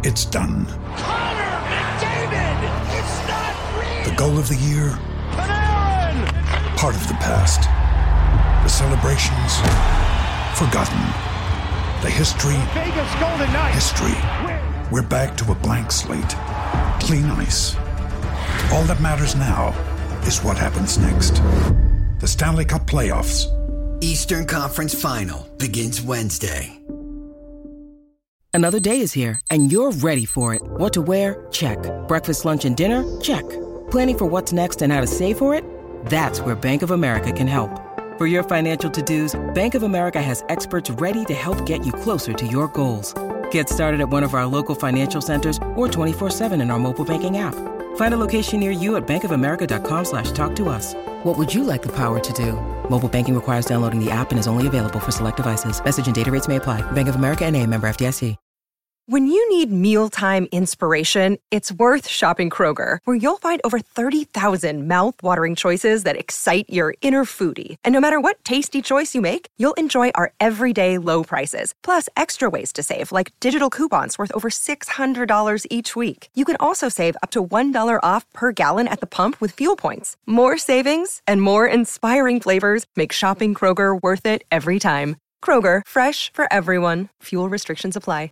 It's done. Connor McDavid! It's not real! The goal of the year? Panarin! Part of the past. The celebrations? Forgotten. The history? Vegas Golden Knights! History. We're back to a blank slate. Clean ice. All that matters now is what happens next. The Stanley Cup Playoffs. Eastern Conference Final begins Wednesday. Another day is here, and you're ready for it. What to wear? Check. Breakfast, lunch, and dinner? Check. Planning for what's next and how to save for it? That's where Bank of America can help. For your financial to-dos, Bank of America has experts ready to help get you closer to your goals. Get started at one of our local financial centers or 24/7 in our mobile banking app. Find a location near you at bankofamerica.com/talktous. What would you like the power to do? Mobile banking requires downloading the app and is only available for select devices. Message and data rates may apply. Bank of America N.A., member FDIC. When you need mealtime inspiration, it's worth shopping Kroger, where you'll find over 30,000 mouth-watering choices that excite your inner foodie. And no matter what tasty choice you make, you'll enjoy our everyday low prices, plus extra ways to save, like digital coupons worth over $600 each week. You can also save up to $1 off per gallon at the pump with fuel points. More savings and more inspiring flavors make shopping Kroger worth it every time. Kroger, fresh for everyone. Fuel restrictions apply.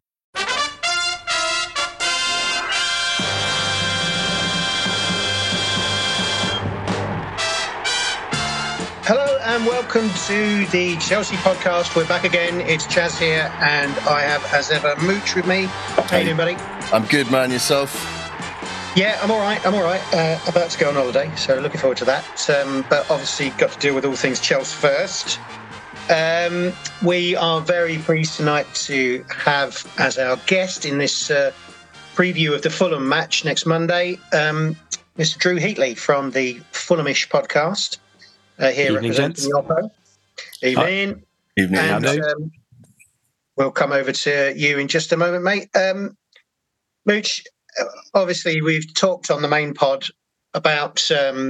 Hello and welcome to the Chelsea podcast. We're back again. It's Chaz here, and I have, as ever, Mooch with me. How you doing, buddy? I'm good, man. Yourself? Yeah, I'm all right. About to go on holiday, so looking forward to that. But obviously got to deal with all things Chelsea first. We are very pleased tonight to have as our guest in this preview of the Fulham match next Monday, Mr. Drew Heatley from the Fulhamish podcast. Here Evening, representing the Oppo. Evening. Evening. And we'll come over to you in just a moment, mate. Mooch, obviously we've talked on the main pod about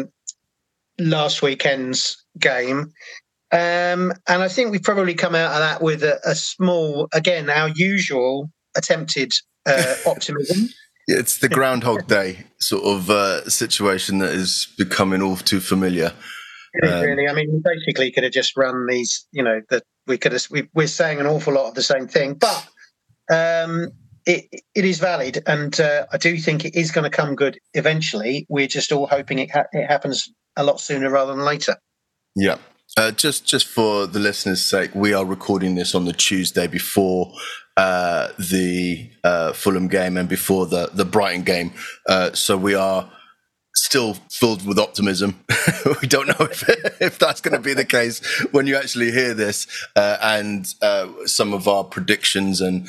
last weekend's game. And I think we've probably come out of that with a small, again, our usual attempted optimism. It's the Groundhog Day sort of situation that is becoming all too familiar. It is really. I mean, we basically could have just run these, that we're saying an awful lot of the same thing, but it is valid. And I do think it is going to come good eventually. We're just all hoping it happens a lot sooner rather than later. Yeah. Just for the listeners' sake, we are recording this on the Tuesday before the Fulham game and before the Brighton game. So we are still filled with optimism. We don't know if that's going to be the case when you actually hear this, and some of our predictions and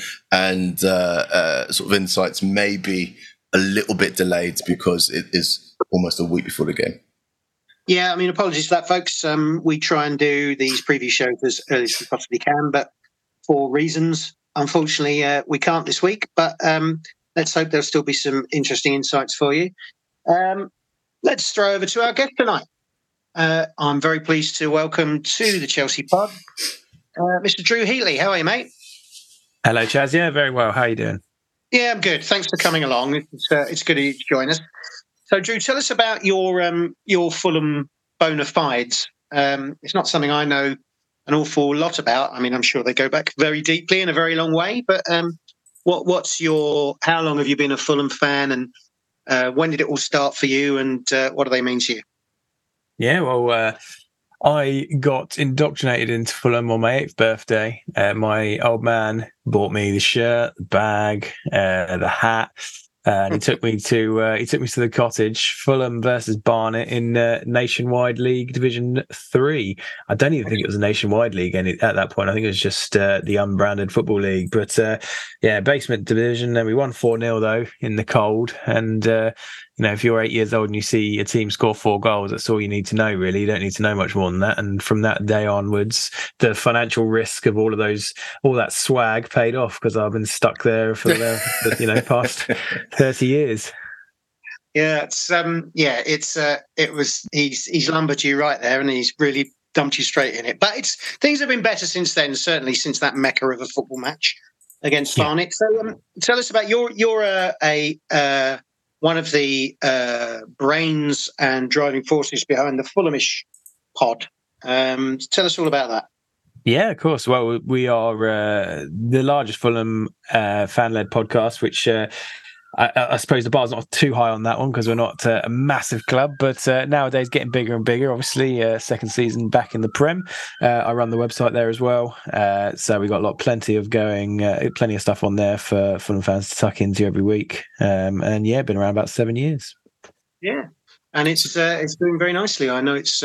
sort of insights may be a little bit delayed because it is almost a week before the game. Yeah, I mean, apologies for that, folks. We try and do these preview shows as early as we possibly can, but for reasons, unfortunately, we can't this week. But let's hope there'll still be some interesting insights for you. Let's throw over to our guest tonight. I'm very pleased to welcome to the Chelsea pod, Mr. Drew Heatley. How are you, mate? Hello, Chaz. Yeah, very well. How are you doing? Yeah, I'm good. Thanks for coming along. It's good of you to join us. So, Drew, tell us about your Fulham bona fides. It's not something I know an awful lot about. I mean, I'm sure they go back very deeply in a very long way. But how long have you been a Fulham fan, and when did it all start for you, and what do they mean to you? Yeah, well, I got indoctrinated into Fulham on my 8th birthday. My old man bought me the shirt, the bag, the hat. And he took me to the cottage. Fulham versus Barnet in Nationwide League Division 3. I don't even think it was a Nationwide League at that point. I think it was just the unbranded Football League. But basement division. And we won 4-0 though in the cold. And if you're 8 years old and you see a team score 4 goals, that's all you need to know, really. You don't need to know much more than that. And from that day onwards, the financial risk of all that swag paid off, because I've been stuck there for the past 30 years. Yeah, he's lumbered you right there, and he's really dumped you straight in it. But things have been better since then, certainly since that mecca of a football match. against Barnet. So tell us about you're one of the brains and driving forces behind the Fulhamish pod. Tell us all about that. Yeah, of course. Well, we are the largest Fulham fan-led podcast, which I suppose the bar's not too high on that one because we're not a massive club, but nowadays getting bigger and bigger. Obviously, second season back in the Prem. I run the website there as well, so we got plenty of stuff on there for Fulham fans to tuck into every week. And yeah, been around about 7 years. Yeah, and it's doing very nicely. I know it's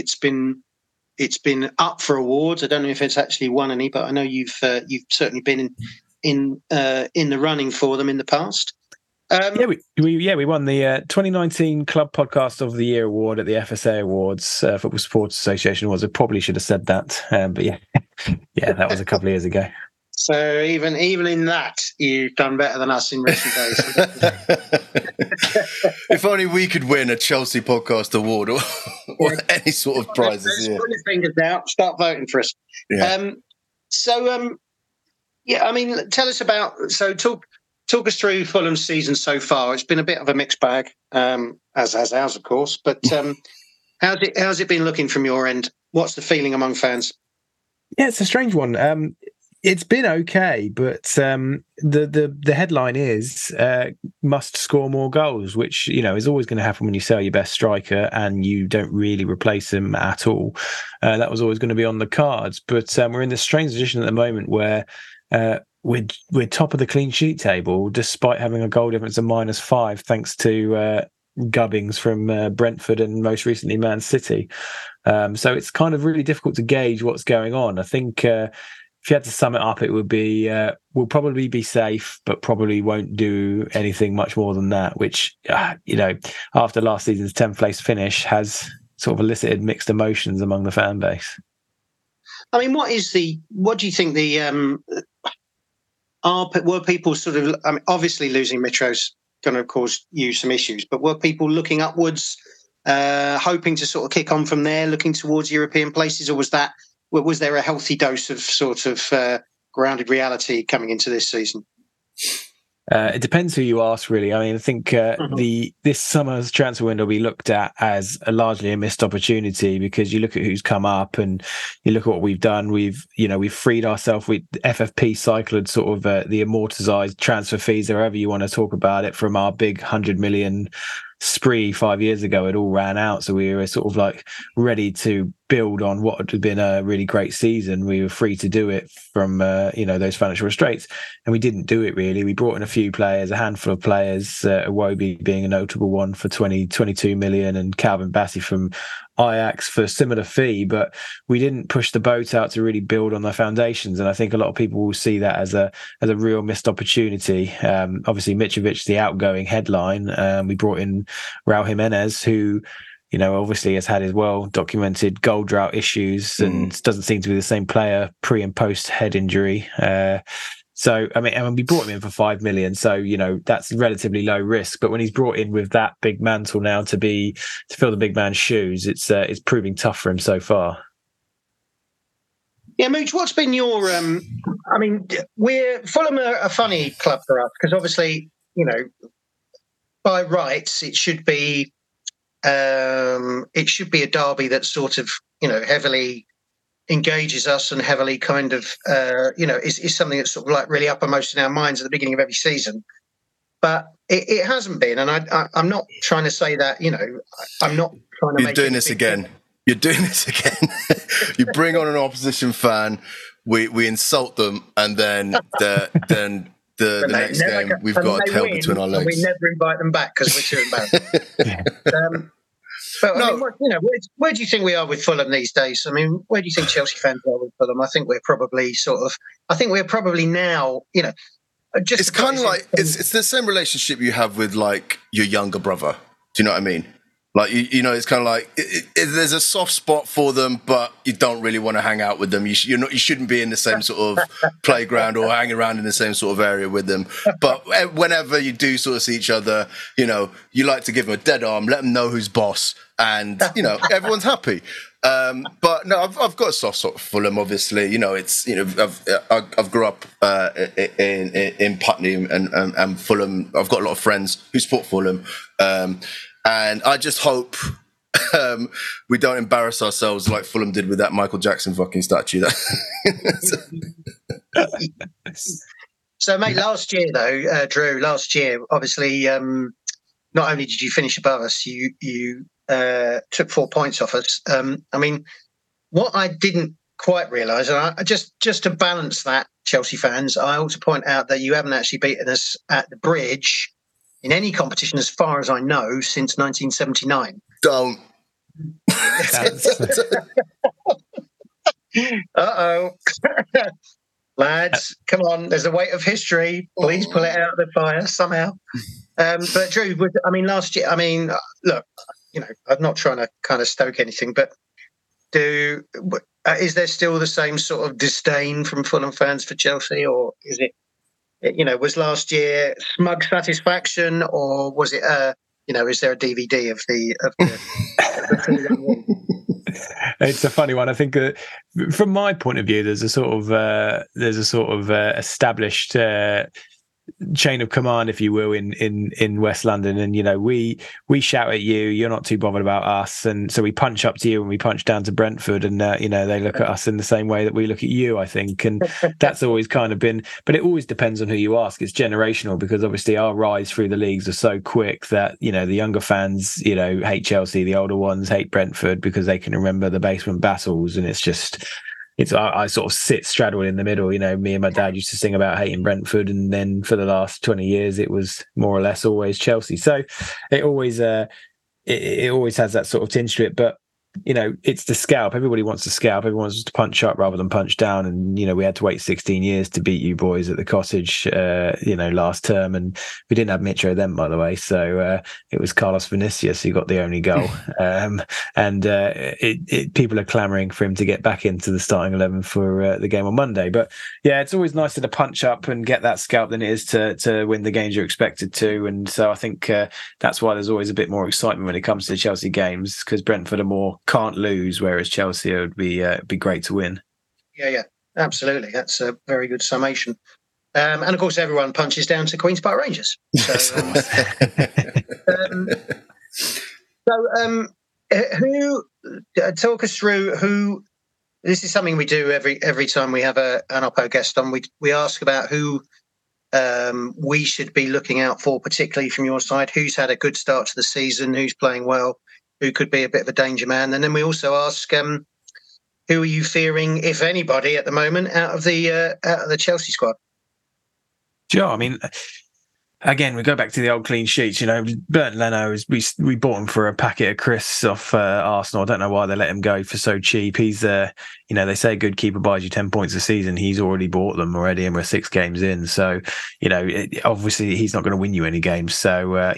been up for awards. I don't know if it's actually won any, but I know you've certainly been in the running for them in the past. We won the 2019 Club Podcast of the Year award at the FSA Awards, Football Supporters Association Awards. I probably should have said that, but yeah, that was a couple of years ago. So even in that, you've done better than us in recent days. If only we could win a Chelsea Podcast Award or any sort of prizes. Put your fingers out. Start voting for us. Yeah. Tell us about. So talk us through Fulham's season so far. It's been a bit of a mixed bag, as has ours, of course. But how's it been looking from your end? What's the feeling among fans? Yeah, it's a strange one. It's been okay, but the headline is must score more goals, which is always going to happen when you sell your best striker and you don't really replace him at all. That was always going to be on the cards, but we're in this strange position at the moment where we're top of the clean sheet table despite having a goal difference of -5, thanks to gubbings from Brentford and most recently Man City. So it's kind of really difficult to gauge what's going on. I think. If you had to sum it up, it would be we'll probably be safe, but probably won't do anything much more than that, which, after last season's 10th place finish has sort of elicited mixed emotions among the fan base. I mean, what do you think were people sort of, obviously losing Mitro's going to cause you some issues, but were people looking upwards, hoping to sort of kick on from there, looking towards European places, or was there a healthy dose of sort of grounded reality coming into this season? It depends who you ask, really. I mean, I think this summer's transfer window will be looked at as largely a missed opportunity because you look at who's come up and you look at what we've done. We've freed ourselves. FFP cycled sort of the amortized transfer fees, or however you want to talk about it, from our big 100 million spree 5 years ago. It all ran out, so we were sort of ready to build on what had been a really great season. We were free to do it from those financial restraints, and we didn't do it really. We brought in a few players, a handful of players, Iwobi being a notable one for 22 million, and Calvin Bassey from Ajax for a similar fee, but we didn't push the boat out to really build on the foundations. And I think a lot of people will see that as a real missed opportunity. Obviously, Mitrovic, the outgoing headline. We brought in Raul Jimenez, who obviously has had his well-documented goal drought issues and doesn't seem to be the same player pre and post head injury. So, I mean, we brought him in for 5 million. So, that's relatively low risk. But when he's brought in with that big mantle now to fill the big man's shoes, it's proving tough for him so far. Yeah, Mooch, what's been your? Fulham are a funny club for us because obviously, by rights, it should be a derby that sort of heavily engages us and heavily kind of is something that's sort of really uppermost in our minds at the beginning of every season. But it hasn't been, and I'm not trying to say that I'm not trying to. You're doing this again. You're doing this again. You bring on an opposition fan, we insult them, and then the next game we've got a tail between our legs. We never invite them back because we're too embarrassed. But where do you think we are with Fulham these days? I mean, where do you think Chelsea fans are with Fulham? I think we're probably now, it's kind of like it's the same relationship you have with your younger brother. Do you know what I mean? It's kind of like there's a soft spot for them, but you don't really want to hang out with them. You shouldn't be in the same sort of playground or hang around in the same sort of area with them. But whenever you do sort of see each other, you like to give them a dead arm, let them know who's boss, and everyone's happy. But no, I've got a soft spot for Fulham. Obviously, I've grew up in Putney and Fulham. I've got a lot of friends who support Fulham, and I just hope we don't embarrass ourselves like Fulham did with that Michael Jackson fucking statue. So, mate, last year though, Drew, obviously, not only did you finish above us, you took 4 points off us. I mean, what I didn't quite realise, and I just to balance that, Chelsea fans, I ought to point out that you haven't actually beaten us at the Bridge in any competition, as far as I know, since 1979. Don't. Uh-oh. Lads, come on, there's a weight of history. Please pull it out of the fire somehow. But Drew, last year, look, I'm not trying to kind of stoke anything, but is there still the same sort of disdain from Fulham fans for Chelsea, or is it, was last year smug satisfaction, or was it, is there a DVD of the It's a funny one. I think from my point of view, there's a sort of established chain of command, if you will, in West London, and we shout at you, you're not too bothered about us, and so we punch up to you and we punch down to Brentford, and they look at us in the same way that we look at you, I think, and that's always kind of been, but it always depends on who you ask. It's generational, because obviously our rise through the leagues are so quick that the younger fans hate Chelsea, the older ones hate Brentford because they can remember the basement battles, and it's just I sort of sit straddled in the middle. Me and my dad used to sing about hating Brentford, and then for the last 20 years, it was more or less always Chelsea. So it always it always has that sort of tinge to it. But it's the scalp. Everybody wants to scalp. Everyone wants to punch up rather than punch down. And we had to wait 16 years to beat you boys at the Cottage, last term, and we didn't have Mitro then, by the way. So it was Carlos Vinicius who got the only goal, and people are clamouring for him to get back into the starting 11 for the game on Monday. But yeah, it's always nicer to punch up and get that scalp than it is to win the games you're expected to. And so I think that's why there's always a bit more excitement when it comes to the Chelsea games, because Brentford are more can't lose, whereas Chelsea would be great to win. Yeah, absolutely. That's a very good summation. And of course, everyone punches down to Queen's Park Rangers. So, who talk us through who? This is something we do every time we have an Oppo guest on. We ask about who we should be looking out for, particularly from your side. Who's had a good start to the season? Who's playing well? Who could be a bit of a danger man? And then we also ask, who are you fearing, if anybody, at the moment out of the Chelsea squad? Sure. Again, we go back to the old clean sheets. Bernd Leno, we bought him for a packet of crisps off Arsenal. I don't know why they let him go for so cheap. He's, they say a good keeper buys you 10 points a season. He's already bought them already, and we're 6 games in. So, obviously he's not going to win you any games. So,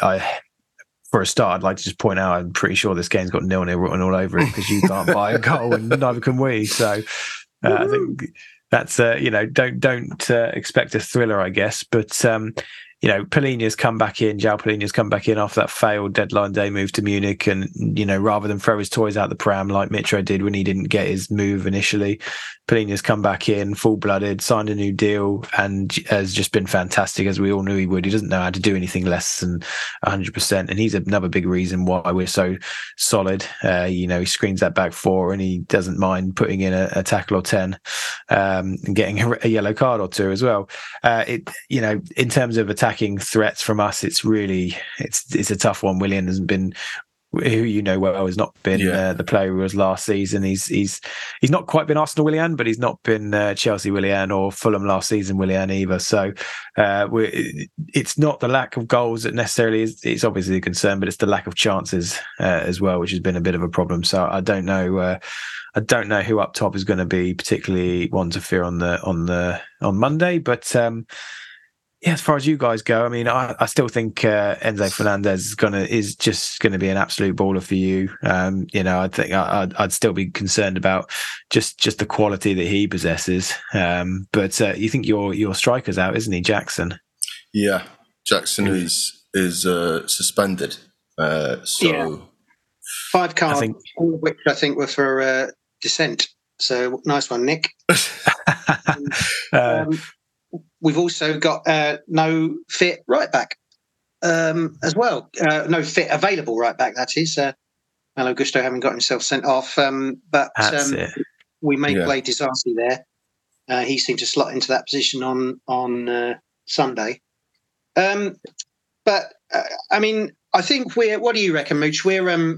for a start, I'd like to just point out, I'm pretty sure this game's got 0-0 written all over it, because you can't buy a goal and neither can we. So I think that's, don't expect a thriller, I guess. But, Palhinha's come back in, João Palhinha's come back in after that failed deadline day move to Munich. And, rather than throw his toys out the pram like Mitro did when he didn't get his move initially, Palhinha's come back in full-blooded, signed a new deal, and has just been fantastic, as we all knew he would. He doesn't know how to do anything less than 100%, and he's another big reason why we're so solid. He screens that back 4, and he doesn't mind putting in a tackle or 10, and getting a yellow card or 2 as well. In terms of attacking threats from us, it's a tough one. Willian hasn't been, who well, has not been the player he was last season. He's not quite been Arsenal Willian, but he's not been Chelsea Willian or Fulham last season Willian either. So it's not the lack of goals that necessarily is. It's obviously a concern, but it's the lack of chances as well, which has been a bit of a problem. So I don't know who up top is going to be particularly one to fear on Monday, but. As far as you guys go, I still think Enzo Fernandez is just going to be an absolute baller for you. I think I'd still be concerned about just the quality that he possesses. But you think your striker's out, isn't he, Jackson? Yeah, Jackson is suspended. 5 cards, all of which I think were for Descent. So nice one, Nick. We've also got no fit right back as well. No fit available right back, that is. Malo Gusto having got himself sent off. But we may play Disasi there. He seemed to slot into that position on Sunday. But I mean, I think what do you reckon, Mooch? I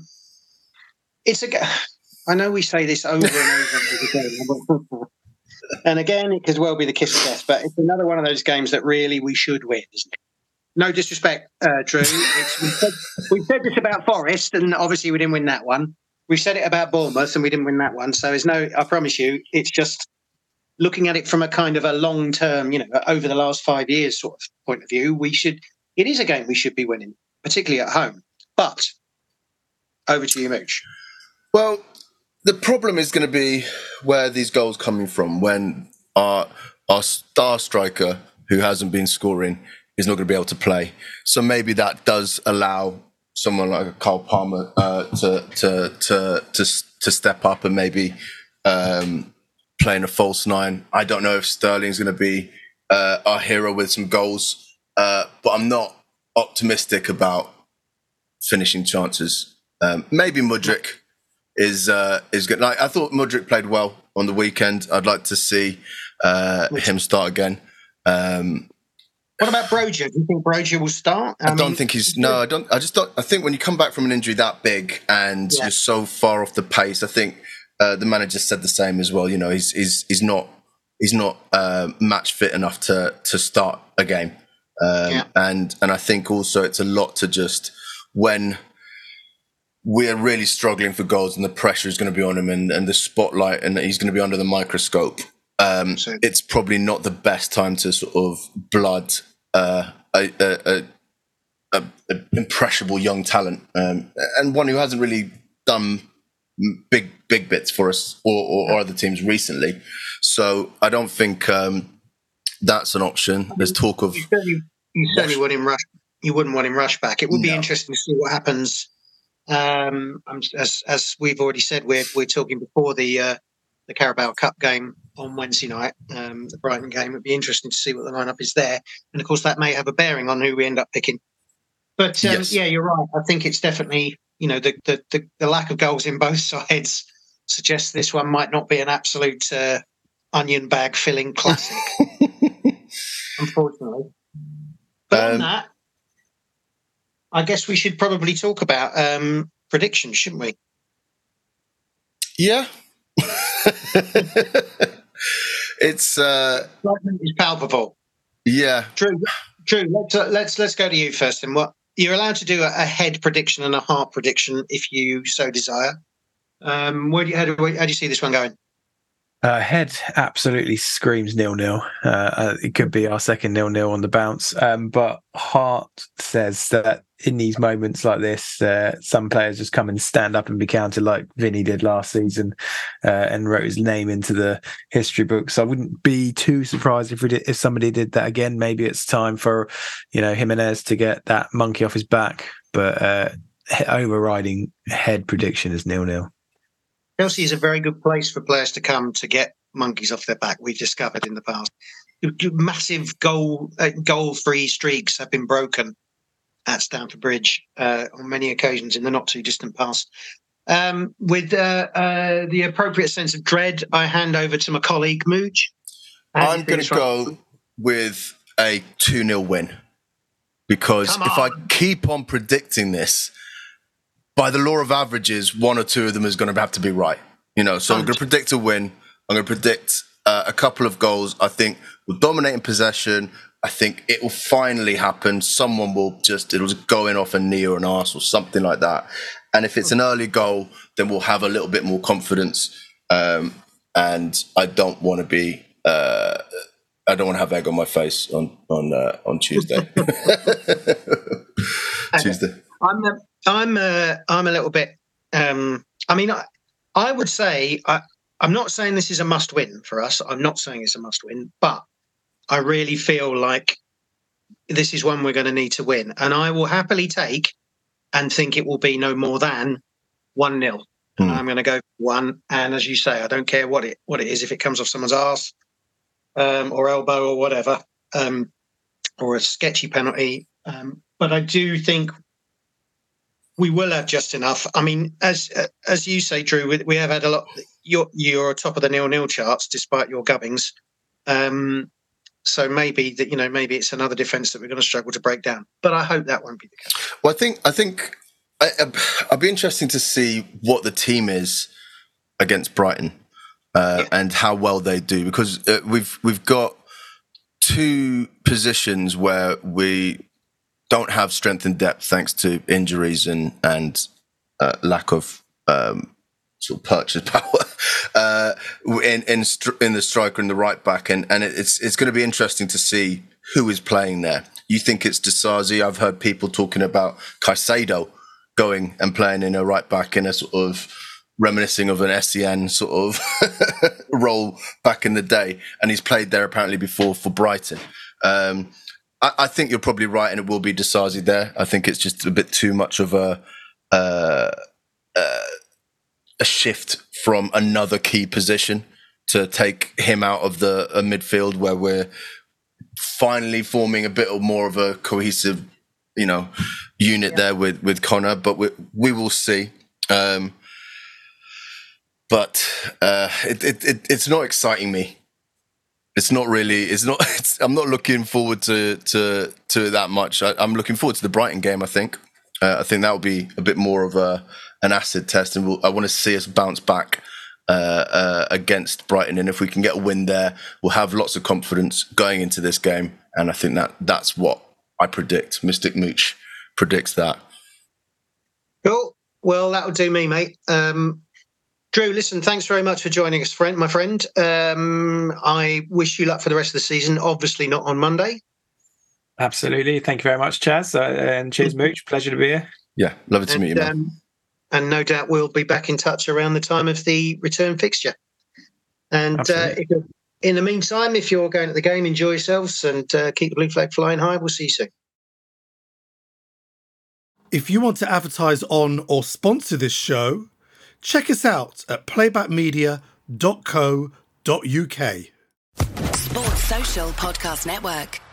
know we say this over and over again. And again, it could well be the kiss of death, but it's another one of those games that really we should win, isn't it? No disrespect, Drew. We've said this about Forest, and obviously we didn't win that one. We've said it about Bournemouth, and we didn't win that one. So I promise you, it's just looking at it from a kind of a long-term, over the last 5 years sort of point of view, it is a game we should be winning, particularly at home. But over to you, Mooch. Well, the problem is going to be where these goals coming from when our star striker, who hasn't been scoring, is not going to be able to play. So maybe that does allow someone like Kyle Palmer to step up and maybe playing a false 9. I don't know if Sterling's going to be our hero with some goals, but I'm not optimistic about finishing chances. Maybe Mudryk is good. Like, I thought Mudryk played well on the weekend. I'd like to see him start again. What about Broja? Do you think Broja will start? I don't think he's. No, I don't. I think when you come back from an injury that big and you're so far off the pace, I think the manager said the same as well. He's not match fit enough to start a game. And I think also it's a lot to just when we're really struggling for goals and the pressure is going to be on him and the spotlight and he's going to be under the microscope. It's probably not the best time to sort of blood an impressionable young talent and one who hasn't really done big bits for us or other teams recently. So I don't think that's an option. There's talk of you certainly wouldn't rush. You wouldn't want him rushed back. It would be interesting to see what happens. As we've already said, we're talking before the Carabao Cup game on Wednesday night, the Brighton game. It'd be interesting to see what the lineup is there, and of course that may have a bearing on who we end up picking. But yeah, you're right. I think it's definitely the lack of goals in both sides suggests this one might not be an absolute onion bag filling classic, unfortunately. But on that, I guess we should probably talk about predictions, shouldn't we? Yeah. It's palpable. Yeah. Drew, let's go to you first. And what you're allowed to do a head prediction and a heart prediction if you so desire. How do you see this one going? Head absolutely screams 0-0. It could be our second 0-0 on the bounce. But heart says that in these moments like this, some players just come and stand up and be counted like Vinny did last season and wrote his name into the history books. I wouldn't be too surprised if somebody did that again. Maybe it's time for Jimenez to get that monkey off his back. But overriding head prediction is 0-0. Chelsea is a very good place for players to come to get monkeys off their back. We've discovered in the past, massive goal-free streaks have been broken at Stamford Bridge on many occasions in the not too distant past. With the appropriate sense of dread, I hand over to my colleague Mooch. I'm going to go with a 2-0 win because if I keep on predicting this, by the law of averages, one or two of them is going to have to be right. So I'm going to predict a win. I'm going to predict a couple of goals. I think we'll dominate in possession. I think it will finally happen. Someone will it'll just go in off a knee or an arse or something like that. And if it's an early goal, then we'll have a little bit more confidence. And I don't want to be, I don't want to have egg on my face on Tuesday. Tuesday. I'm a little bit. I would say I'm not saying this is a must-win for us. I'm not saying it's a must-win, but I really feel like this is one we're going to need to win, and I will happily take and think it will be no more than 1-0. And I'm going to go 1. And as you say, I don't care what it is, if it comes off someone's arse or elbow or whatever, or a sketchy penalty. But I do think we will have just enough. I mean, as you say, Drew, we have had a lot. You're top of the 0-0 charts despite your gubbings. So maybe maybe it's another defence that we're going to struggle to break down. But I hope that won't be the case. Well, I think I'd be interesting to see what the team is against Brighton and how well they do, because we've got two positions where we don't have strength and depth thanks to injuries and lack of sort of purchase power in the striker and the right back, and it's going to be interesting to see who is playing there. You think it's Disasi? I've heard people talking about Caicedo going and playing in a right back in a sort of reminiscing of an SEN sort of role back in the day, and he's played there apparently before for Brighton. I think you're probably right, and it will be Disasi there. I think it's just a bit too much of a shift from another key position to take him out of the midfield, where we're finally forming a bit more of a cohesive, unit there with Connor. But we will see. But it's not exciting me. It's not really. I'm not looking forward to that much. I'm looking forward to the Brighton game. I think that will be a bit more of an acid test, and I want to see us bounce back against Brighton. And if we can get a win there, we'll have lots of confidence going into this game. And I think that's what I predict. Mystic Mooch predicts that. Cool. Well, that'll do me, mate. Drew, listen, thanks very much for joining us, my friend. I wish you luck for the rest of the season. Obviously not on Monday. Absolutely. Thank you very much, Chaz. And cheers, Mooch. Pleasure to be here. Yeah, lovely to meet you, man. And no doubt we'll be back in touch around the time of the return fixture. And in the meantime, if you're going to the game, enjoy yourselves and keep the blue flag flying high. We'll see you soon. If you want to advertise on or sponsor this show, check us out at playbackmedia.co.uk. Sports Social Podcast Network.